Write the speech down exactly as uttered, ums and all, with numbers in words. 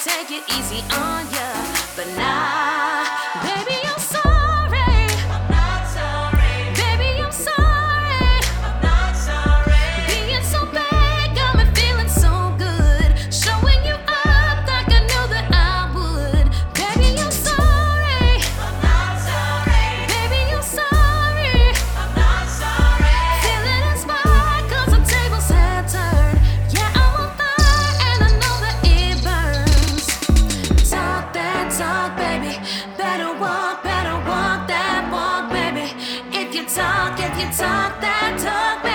take it easy on ya. But nah, baby, I'm sorry. I'm not sorry. Baby, I'm sorry. I'm not sorry. Being so bad got me feeling so good. Showing you up like I knew that I would. Baby, I'm sorry. I'm not sorry. Baby, I'm sorry. I'm not sorry. Feeling inspired 'cause the tables have turned. Yeah, I'm on fire and I know that it burns. Talk that talk, baby. Better walk, better walk that walk, baby. If you talk, if you talk that talk, baby.